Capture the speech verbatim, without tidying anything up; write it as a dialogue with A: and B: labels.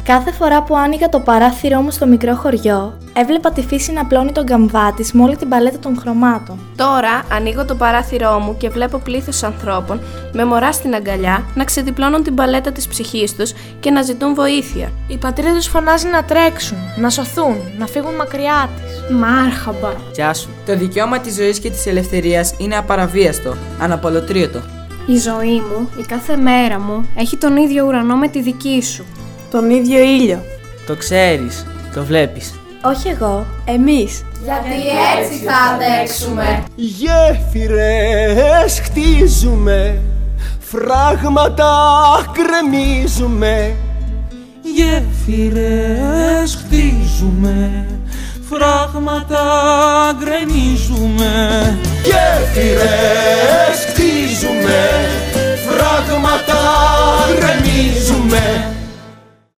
A: Κάθε φορά που άνοιγα το παράθυρό μου στο μικρό χωριό, έβλεπα τη φύση να πλώνει τον καμβά της με όλη την παλέτα των χρωμάτων.
B: Τώρα ανοίγω το παράθυρό μου και βλέπω πλήθος ανθρώπων με μωρά στην αγκαλιά να ξεδιπλώνουν την παλέτα της ψυχής τους και να ζητούν βοήθεια.
C: Η πατρίδα τους φωνάζει να τρέξουν, να σωθούν, να φύγουν μακριά της.
B: Μάρχαμπα.
D: Γεια σου. Το δικαίωμα της ζωής και της ελευθερίας είναι απαραβίαστο, αναπολωτρίωτο.
B: Η ζωή μου, η κάθε μέρα μου, έχει τον ίδιο ουρανό με τη δική σου.
E: Τον ίδιο ήλιο.
D: Το ξέρεις, το βλέπεις.
A: Όχι εγώ,
E: Εμείς.
B: Γιατί έτσι θα αντέξουμε.
F: Γέφυρες χτίζουμε, φράγματα γκρεμίζουμε.
G: Γέφυρες χτίζουμε, φράγματα γκρεμίζουμε.
F: Γέφυρες χτίζουμε, φράγματα